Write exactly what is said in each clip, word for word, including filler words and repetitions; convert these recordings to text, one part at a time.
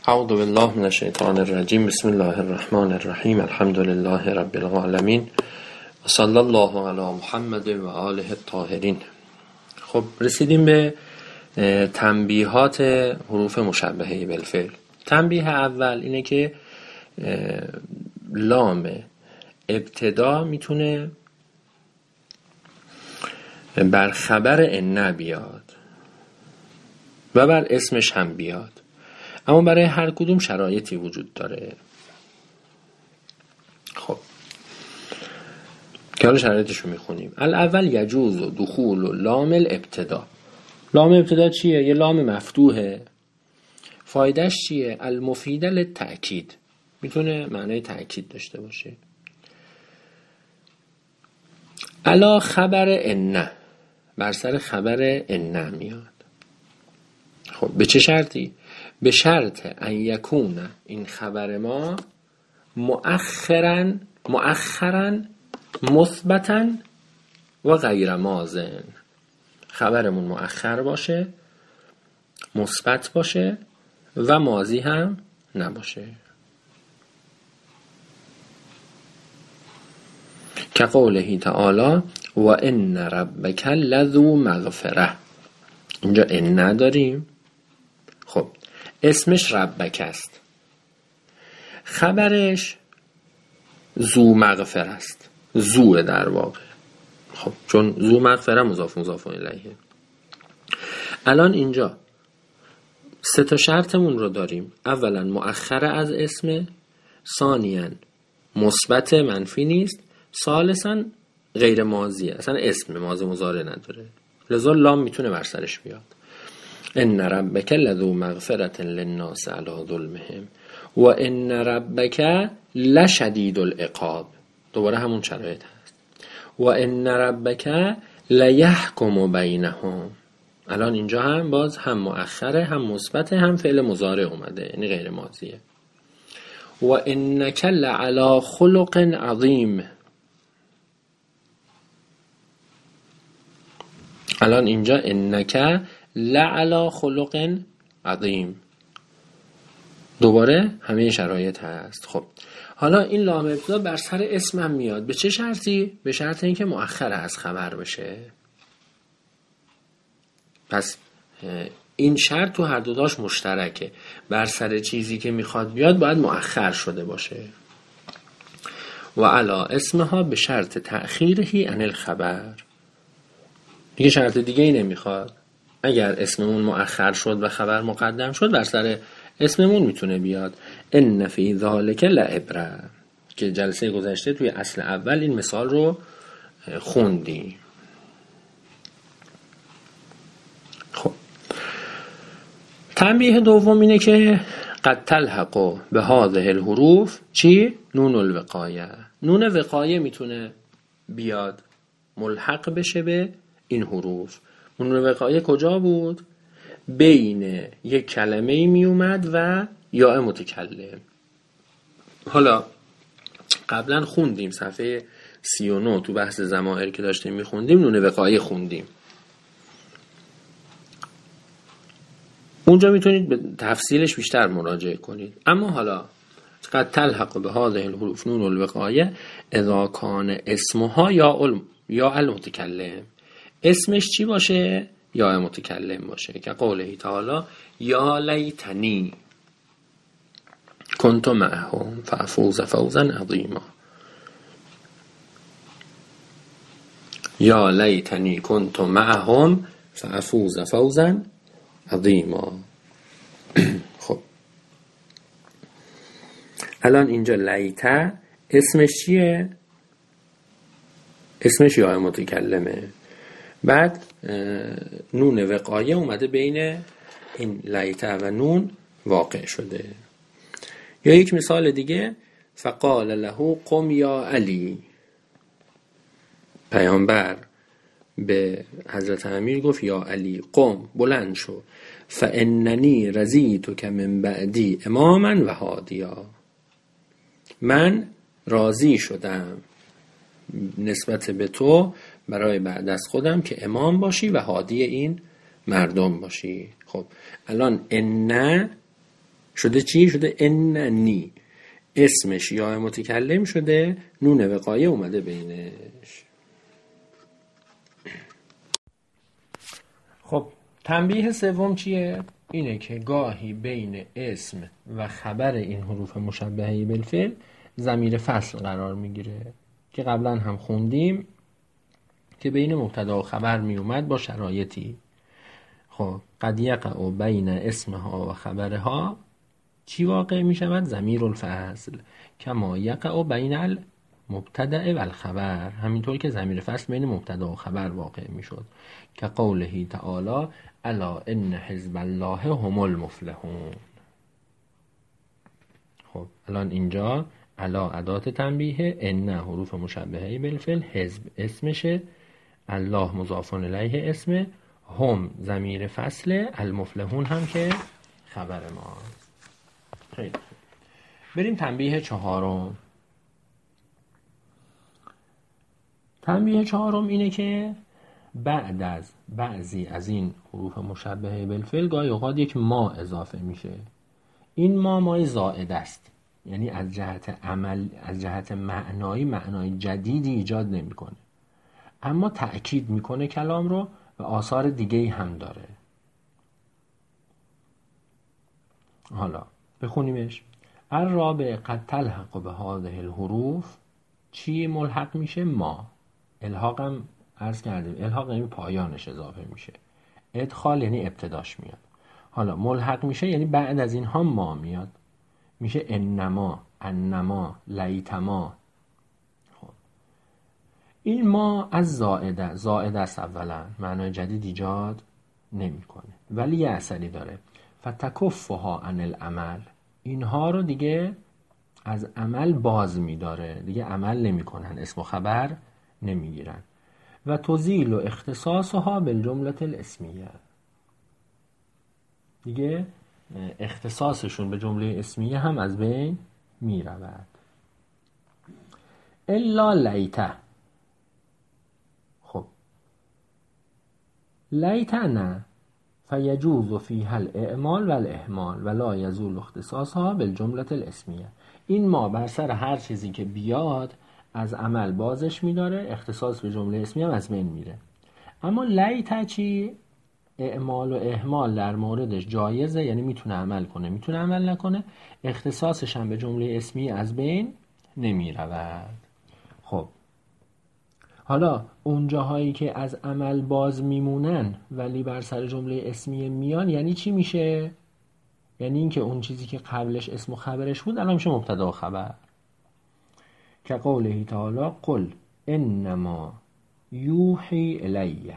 اعوذ بالله من الشیطان الرجیم. بسم الله الرحمن الرحیم. الحمد لله رب العالمین و صلی الله علی محمد و آله الطاهرین. خب رسیدیم به تنبیهات حروف مشبهه بالفعل. تنبیه اول اینه که لام ابتدا میتونه بر خبر ان بیاد و بر اسمش هم بیاد، اما برای هر کدوم شرایطی وجود داره. خب که حالا شرایطش رو میخونیم. الاول یجوز و دخول و لام الابتدا. لام ابتدا چیه؟ یه لام مفتوحه. فایدهش چیه؟ المفیده للتأکید، میتونه معنای تأکید داشته باشه. علا خبر ان، بر سر خبر ان میاد. خب به چه شرطی؟ به شرط ان یکون این خبر ما مؤخرا مؤخرا مثبتا و غیر ماضن. خبرمون مؤخر باشه، مثبت باشه و ماضی هم نباشه. که قوله تعالی و ان ربک لذو مغفره. اینجا ان نداریم. خب اسمش ربک است، خبرش ذو مغفر است. ذو در واقع. خب چون ذو مغفره مضاف مضاف الیه. الان اینجا سه تا شرطمون رو داریم. اولا مؤخر از اسم، ثانیاً مثبت منفی نیست، ثالثاً غیر ماضیه، اصلا اسم ماضی مضارع نداره، لذا لام میتونه بر سرش بیاد. ان ربک لذو مغفرة للناس علی ظلمهم و ان ربک لشدید العقاب. دوباره همون شرایط هست. و ان ربک لیحکم بینهم. الان اینجا هم باز هم مؤخره، هم مثبته، هم فعل مضارع اومده، یعنی غیر ماضیه. و انک لعلی خلق عظیم. الان اینجا انک لعلی خلق عظیم. دوباره همه شرایط هست. خب حالا این لام ابتدا بر سر اسم هم میاد. به چه شرطی؟ به شرط اینکه مؤخر از خبر بشه. پس این شرط تو هر دو داش مشترکه. بر سر چیزی که میخواد بیاد باید مؤخر شده باشه. و علا اسمها به شرط تأخیرهی عن الخبر. دیگه شرط دیگه ای نمیخواد. اگر اسممون مؤخر شد و خبر مقدم شد بر سر اسممون میتونه بیاد. ان فی ذالک لعبره، که جلسه گذشته توی اصل اول این مثال رو خوندیم. خب تنبیه دوم اینه که قد تلحق به هذه الحروف چی؟ نون الوقایه. نون وقایه میتونه بیاد ملحق بشه به این حروف. نون وقایه کجا بود؟ بین یک کلمه می اومد و یا متکلم. حالا قبلا خوندیم صفحه سی و نه تو بحث ضمائر که داشتیم می خوندیم نون وقایه خوندیم. اونجا میتونید به تفصیلش بیشتر مراجعه کنید. اما حالا قد تلحق به هذه الحروف نون الوقایه اذا کان اسمها یا ال یا المتکلم. اسمش چی باشه؟ یا متکلم باشه. که قوله تعالی یا لیتنی کنت معهم فافوز فوزا عظیما. یا لیتنی کنت معهم فافوز فوزا عظیما. خب الان اینجا لیته اسمش چیه؟ اسمش یا متکلمه. بعد نون وقایه اومده بین این لیته و نون واقع شده. یا یک مثال دیگه، فقال له قم یا علی. پیامبر به حضرت امیر گفت یا علی قم، بلند شو. فاننی رضیتک من بعدی اماما و هادیا. من راضی شدم نسبت به تو برای بعد از خودم که امام باشی و هادی این مردم باشی. خب الان ان شده چی؟ شده اننی، اسمش یا متکلم شده، نون وقایه اومده بینش. خب تنبیه سوم چیه؟ اینه که گاهی بین اسم و خبر این حروف مشبهه بالفعل ضمیر فصل قرار میگیره که قبلا هم خوندیم که بین مبتدا و خبر می اومد با شرایطی. خب قد یقع بین اسمها و خبرها چی واقع می شود؟ ضمیر الفصل، کما یقع بین المبتدا و الخبر، همینطور که ضمیر فصل بین مبتدا و خبر واقع می شد، که قوله تعالی الا ان حزب الله هم المفلحون. خب الان اینجا الا ادات تنبیه، ان حروف مشبهه بالفعل، حزب اسمشه، الله مضاف الیه اسمه، هم ضمیر فصل، المفلحون هم که خبر ما. خیلی خوب، بریم تنبیه چهارم. تنبیه چهارم اینه که بعد از بعضی از این حروف مشبهه بالفعل گاهی اوقات یک ما اضافه میشه. این ما مای زائد است، یعنی از جهت عمل، از جهت معنایی معنای جدیدی ایجاد نمیکنه، اما تأکید میکنه کلام رو و آثار دیگه‌ای هم داره. حالا بخونیمش. الرابع قد تلحق به هذه الحروف، چی ملحق میشه؟ ما. الحاقم عرض کردیم، الحاق یعنی پایانش اضافه میشه، ادخال یعنی ابتداش میاد. حالا ملحق میشه یعنی بعد از اینها ما میاد، میشه انما، انما، لیتما. خب این ما از زائده، زائده است اولا، معنای جدید ایجاد نمیکنه ولی یه اثری داره. فتکفها عن العمل، اینها رو دیگه از عمل باز میداره، دیگه عمل نمیکنن، اسم و خبر نمیگیرن. و تزیل و اختصاصها بالجمله الاسمیه، دیگه اختصاصشون به جمله اسمیه هم از بین می رود. الا لیته. خب لیته نه، فیجوز فیها الاعمال و الاهمال ولا یزول اختصاصها بالجمله الاسمیه. این ما بر سر هر چیزی که بیاد از عمل بازش میداره، اختصاص به جمله اسمیه هم از بین میره. اما لیته چی؟ اعمال و اهمال در موردش جایزه، یعنی میتونه عمل کنه میتونه عمل نکنه، اختصاصش هم به جمله اسمی از بین نمی رود. خب حالا اون جاهایی که از عمل باز میمونن ولی بر سر جمله اسمی میان یعنی چی میشه؟ یعنی این که اون چیزی که قبلش اسم و خبرش بود الان میشه مبتدا و خبر، که قوله تعالی قل انما یوحی الیه.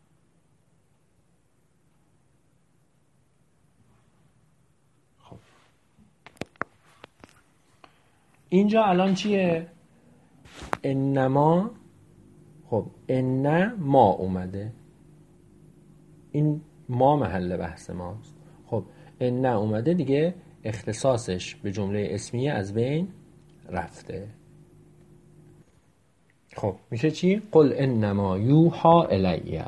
اینجا الان چیه؟ انما. خب ان ما اومده، این ما محل بحث ماست. خب ان اومده دیگه، اختصاصش به جمله اسمیه از بین رفته. خب میشه چی؟ قل انما یوحا الیه،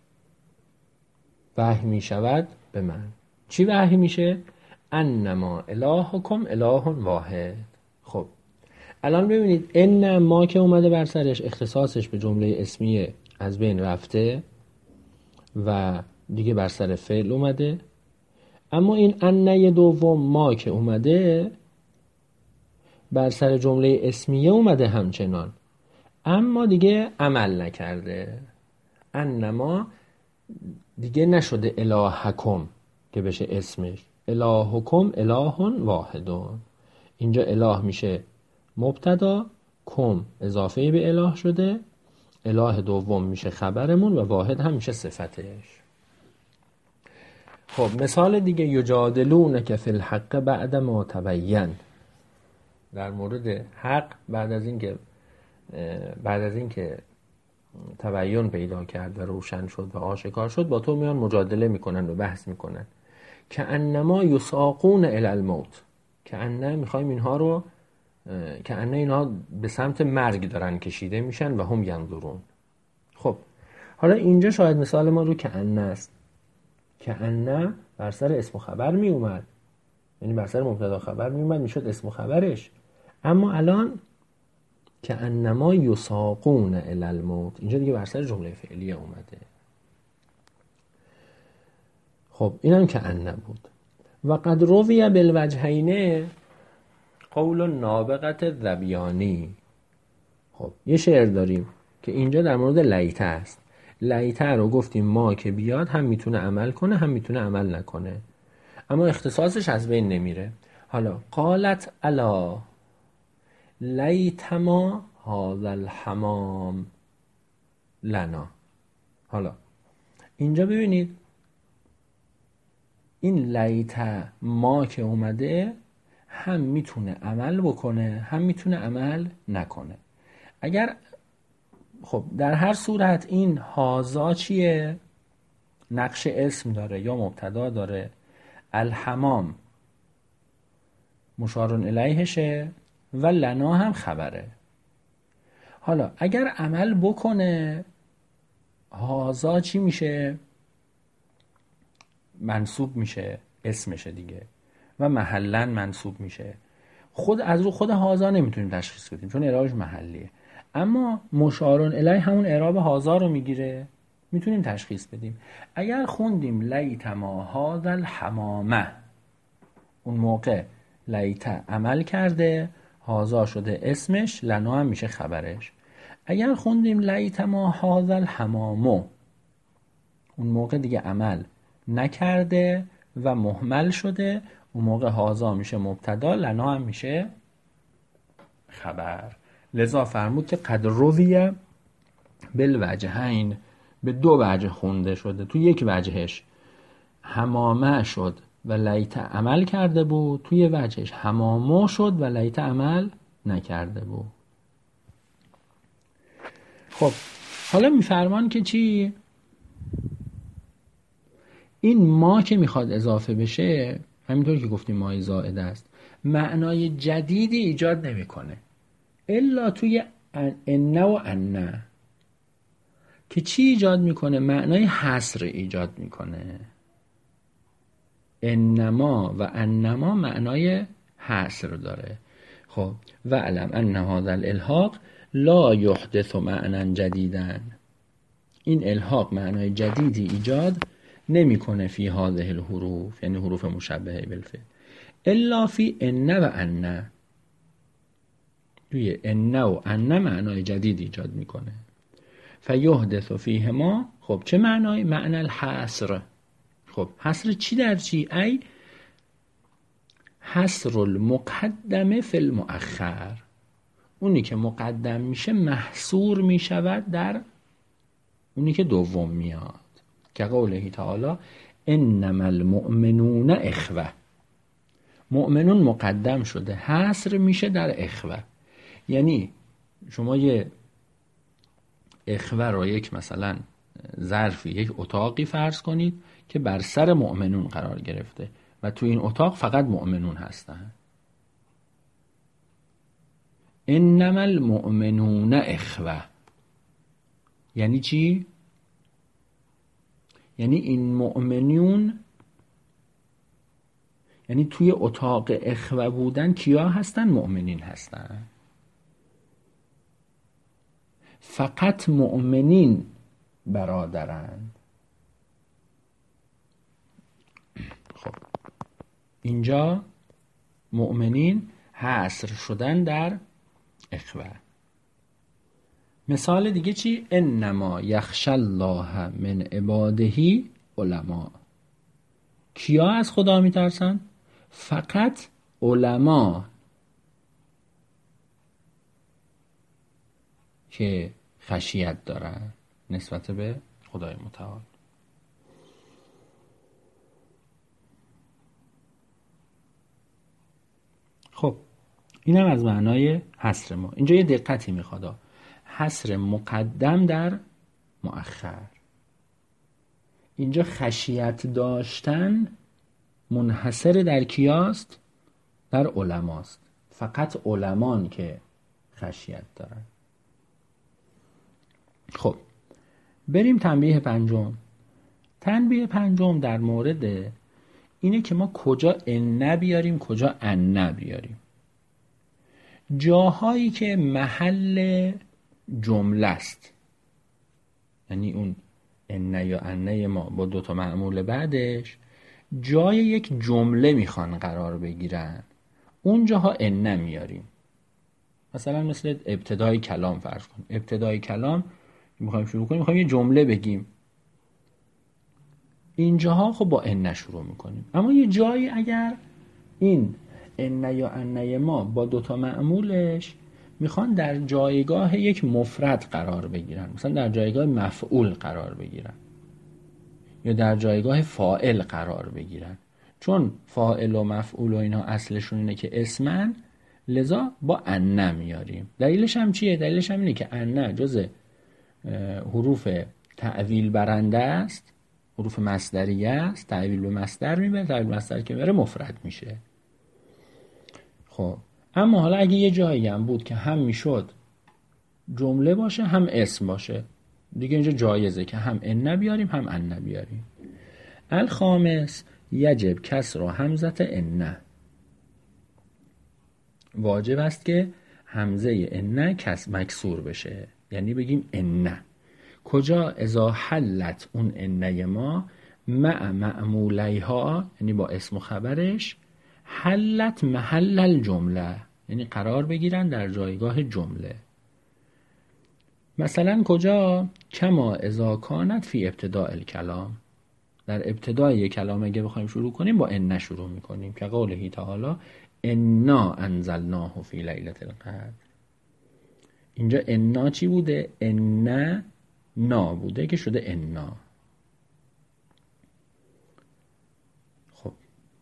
وحی میشود به من. چی وحی میشه؟ انما الهکم اله واحد. خب الان ببینید ان ما که اومده بر سرش اختصاصش به جمله اسمیه از بین رفته و دیگه بر سر فعل اومده، اما این ان دوم ما که اومده بر سر جمله اسمیه اومده همچنان، اما دیگه عمل نکرده. انما دیگه نشده الهکم که بشه اسمش، الهکم اله واحدون. اینجا اله میشه مبتدا، کم اضافه به اله شده، اله دوم میشه خبرمون و واحد هم میشه صفتش. خب مثال دیگه، یجادلونک فی الحق بعد ما تبین، در مورد حق بعد از اینکه بعد از اینکه تبین پیدا کرد و روشن شد و آشکار شد با تو میان مجادله میکنن و بحث میکنن. که انما یساقون الی الموت، که انه میخوایم اینها رو که انه اینها به سمت مرگ دارن کشیده میشن و هم ینظرون. خب حالا اینجا شاید مثال ما رو که انه است، که انه بر سر اسم و خبر می اومد یعنی بر سر مبتدا خبر میومد میشد اسم و خبرش. اما الان که انما یساقون الی الموت، اینجا دیگه بر سر جمله فعلیه اومده. خب اینم که ان بود. و قد روی بالوجهین قول نابغت ذبیانی. خب یه شعر داریم که اینجا در مورد لیته است. لیته رو گفتیم ما که بیاد هم میتونه عمل کنه هم میتونه عمل نکنه، اما اختصاصش از بین نمیره. حالا قالت الا لیتما هذا الحمام لنا. حالا اینجا ببینید این لیت ما که اومده هم میتونه عمل بکنه هم میتونه عمل نکنه. اگر خب در هر صورت این هازا چیه؟ نقش اسم داره یا مبتدا داره. الحمام مشارون الیهشه و لنا هم خبره. حالا اگر عمل بکنه هازا چی میشه؟ منصوب میشه، اسمشه دیگه، و محلن منصوب میشه. خود از رو خود هازا نمیتونیم تشخیص بدیم چون اعرابش محلیه، اما مشارون الیه همون اعراب هازا رو میگیره، میتونیم تشخیص بدیم. اگر خوندیم لیتما هذا الحمامه، اون موقع لیت عمل کرده، هازا شده اسمش، لنا هم میشه خبرش. اگر خوندیم لیتما هذا الحمامو، اون موقع دیگه عمل نکرده و مهمل شده، اون موقع هازا میشه مبتدا، لنا هم میشه خبر. لذا فرمود که قد رویه بالوجهین، به دو وجه خونده شده. تو یک وجهش حمامه شد و لیت عمل کرده بود، توی وجهش حمامو شد و لیت عمل نکرده بود. خب حالا میفرمان که چی؟ این ما که میخواد اضافه بشه، همینطور که گفتیم مای زائد است، معنای جدیدی ایجاد نمیکنه الا توی ان و ان. که چی ایجاد میکنه؟ معنای حصر ایجاد میکنه. انما و انما معنای حصر داره. خب و علم ان هذا الالحاق لا یحدث معنی جدیدا، این الحاق معنای جدیدی ایجاد نمیکنه فی هذه الحروف، یعنی حروف مشبهه بالفعل، الا فی ان و ان. توی ان و ان معنای جدید ایجاد میکنه. فیحدث فیهما، خب چه معنای؟ معنی الحصر. خب حصر چی در چی؟ ای حصر المقدم فی المؤخر، اونی که مقدم میشه محصور میشود در اونی که دوم میاد. که قوله تعالی انما المؤمنون اخوه، مؤمنون مقدم شده، حصر میشه در اخوه. یعنی شما یه اخوه رو یک مثلا ظرفی، یک اتاقی فرض کنید که بر سر مؤمنون قرار گرفته و تو این اتاق فقط مؤمنون هستن. انما المؤمنون اخوه یعنی چی؟ یعنی این مؤمنون، یعنی توی اتاق اخوه بودن کیا هستن؟ مؤمنین هستن. فقط مؤمنین برادرند. خب اینجا مؤمنین حصر شدن در اخوه. مثال دیگه چی؟ انما یخشی الله من عباده علما، کیا از خدا میترسن؟ فقط علما که خشیت دارن نسبت به خدای متعال. خب اینم از معنای حصر ما. اینجا یه دقتی میخواد، حصر مقدم در مؤخر. اینجا خشیت داشتن منحصر در کیاست؟ در علماست. فقط علمان که خشیت دارن. خب بریم تنبیه پنجم. تنبیه پنجم در مورد اینه که ما کجا ان بیاریم کجا ان بیاریم. جاهایی که محل جمله است، یعنی اون ان یا ان ما با دو تا معمول بعدش جای یک جمله میخوان قرار بگیرن، اون جاها ان میاریم. مثلا مثل ابتدای کلام فرض کن، ابتدای کلام میخوایم شروع کنیم، میخوایم یه جمله بگیم، اینجاها خب با ان شروع میکنیم. اما یه جایی اگر این ان یا ان ما با دوتا معمولش میخوان در جایگاه یک مفرد قرار بگیرن، مثلا در جایگاه مفعول قرار بگیرن یا در جایگاه فاعل قرار بگیرن، چون فاعل و مفعول و اینا اصلشون اینه که اسمن، لذا با ان میاریم. دلیلش هم چیه؟ دلیلش هم اینه که ان جز حروف تعویل برنده است، حروف مصدریه است، تعویل به مصدر میبره، تعویل به مصدر که بره مفرد میشه. خب اما حالا اگه یه جایی هم بود که هم میشد جمله باشه هم اسم باشه، دیگه اینجا جایزه که هم ان بیاریم هم ان بیاریم. الخامس یجب کسر همزه ان، واجب است که همزه ان کس مکسور بشه، یعنی بگیم ان. کجا؟ اذا حلت اون ان ما مع معمولیها، یعنی با اسم و خبرش، حلت محل الجمله، یعنی قرار بگیرن در جایگاه جمله. مثلا کجا؟ کما اذا کانت فی ابتداء الکلام، در ابتدای کلام اگه بخوایم شروع کنیم با ان شروع میکنیم، که قوله تعالی انا انزلناه فی لیلة القدر. اینجا انا چی بوده؟ ان نا بوده که شده انا. خب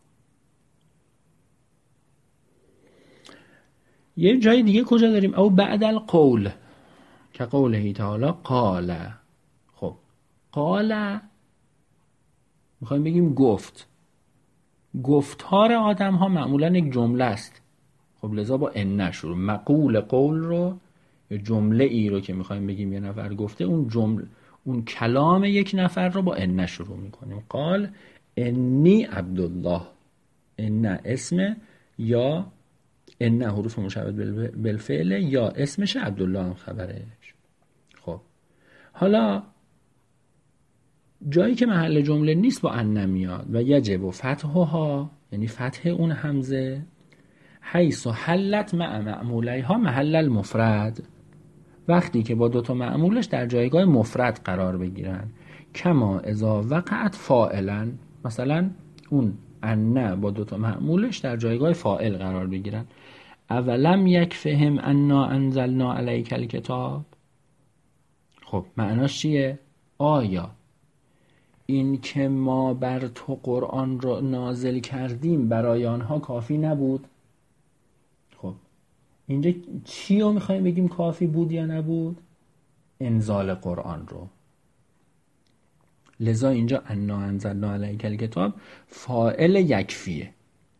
یه جای دیگه کجا داریم؟ او بعد القول، که قوله تعالی قال. خب قال میخوایم بگیم گفت، گفتار آدم ها معمولا یک جمله است، خب لذا با ان شروع. مقول قول رو یا جمله ای رو که میخوایم بگیم یه نفر گفته، اون جمله، اون کلام یک نفر رو با ان شروع میکنیم. قال انی عبدالله، ان اسم یا ان حروف مشبه بالفعل یا اسمش، عبدالله هم خبرش. خب حالا جایی که محل جمله نیست با ان میاد و یجب و فتحها، یعنی فتح اون همزه، حیث و حلت مع معمولیها محل المفرد، وقتی که با دوتا معمولش در جایگاه مفرد قرار بگیرن. کما اذا وقعت فاعلا، مثلا اون ان با دوتا معمولش در جایگاه فاعل قرار بگیرن. اولم یکفهم انا انزلنا علیک الکتاب، خب معناش چیه؟ آیا این که ما بر تو قرآن رو نازل کردیم برای آنها کافی نبود؟ خب اینجا چی رو میخوایم بگیم کافی بود یا نبود؟ انزال قرآن رو. لذا اینجا انا انزلنا علیک الکتاب فاعل یکفیه.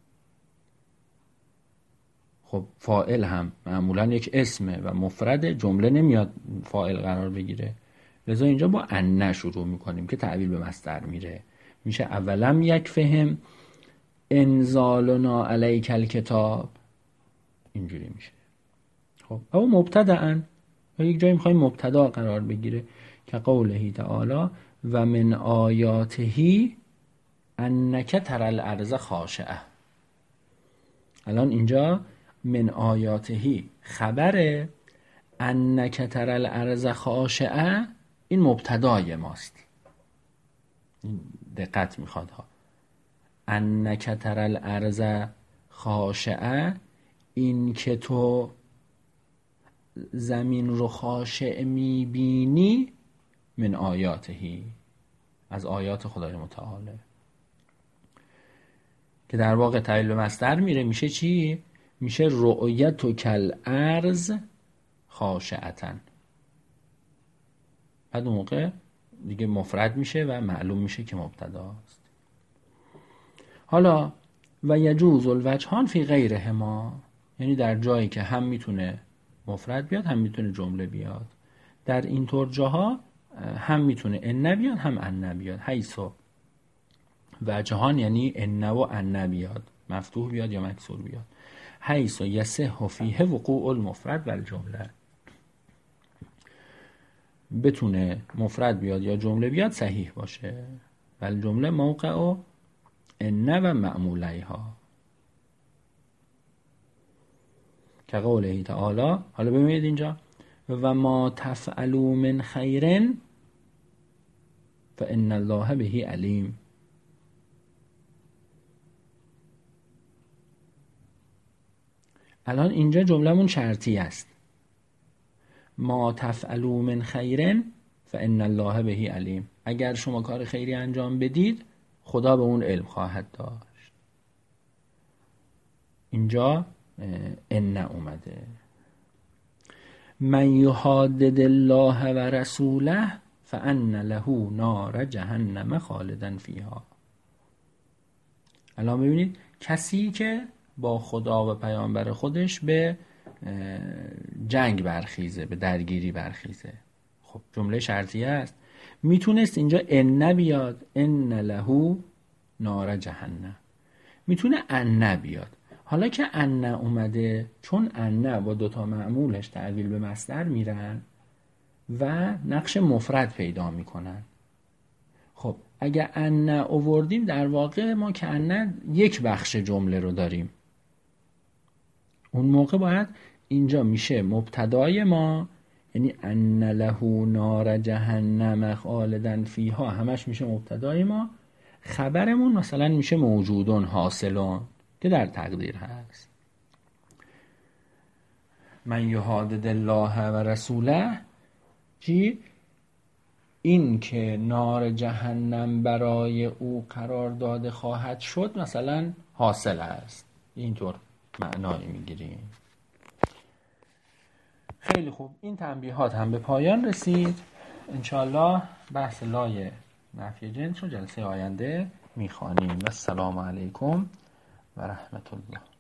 خب فاعل هم معمولا یک اسمه و مفرد، جمله نمیاد فاعل قرار بگیره، لذا اینجا با ان شروع میکنیم که تعویل به مصدر میره، میشه اولم یکفهم انزالنا علیک الکتاب، اینجوری میشه. خب او مبتدأن، یک جایی میخوایم مبتدا قرار بگیره، که قوله تعالی و من آیاته انک تری الارض خاشعه. الان اینجا من آیاته خبره، انک تری الارض خاشعه این مبتدای ماست، دقت میخواد ها. انک تری الارض خاشعه، این که تو زمین رو خاشع میبینی، من آیاتهی، از آیات خدای متعالی، که در واقع تعبیر به مصدر میره، میشه چی؟ میشه رؤیت کل ارض خاشعتن. بعد اون موقع دیگه مفرد میشه و معلوم میشه که مبتداست. حالا و یجوز الوجهان فی غیرهما، یعنی در جایی که هم میتونه مفرد بیاد هم میتونه جمله بیاد، در اینطور جاها هم میتونه ان بیاد هم ان بیاد. حیث وجهان یعنی ان و ان بیاد، مفتوح بیاد یا مکسور بیاد. حیث یصح فیه وقوع المفرد و الجمله، بتونه مفرد بیاد یا جمله بیاد صحیح باشه. و الجمله موقع ان و معمولیها که قوله تعالی. حالا ببینید اینجا و ما تفعلوا من خیر فان الله به علیم. الان اینجا جمله‌مون شرطی است. ما تفعلوا من خیر فان الله به علیم، اگر شما کار خیری انجام بدید خدا به اون علم خواهد داشت. اینجا ان اومده. من یحادد الله و رسوله فان له نار جهنم خالدا فیها. الان ببینید کسی که با خدا و پیامبر خودش به جنگ برخیزه، به درگیری برخیزه، خب جمله شرطیه است. میتونست اینجا ان بیاد، ان له نار جهنم، میتونه ان بیاد. حالا که ان اومده، چون ان با دوتا معمولش تعویل به مصدر میرن و نقش مفرد پیدا میکنن. خب اگه ان آوردیم در واقع ما که ان یک بخش جمله رو داریم، اون موقع باید اینجا میشه مبتدای ما، یعنی ان له نار جهنم خالدا فیها همش میشه مبتدای ما، خبرمون مثلا میشه موجودون حاصلون که در تقدیر هست. من یحادد الله و رسوله چی؟ این که نار جهنم برای او قرار داده خواهد شد مثلا حاصل است. اینطور معنایی میگیریم. خیلی خوب، این تنبیهات هم به پایان رسید. انشالله بحث لای نفی جنس رو جلسه آینده میخوانیم. و السلام علیکم و رحمت الله.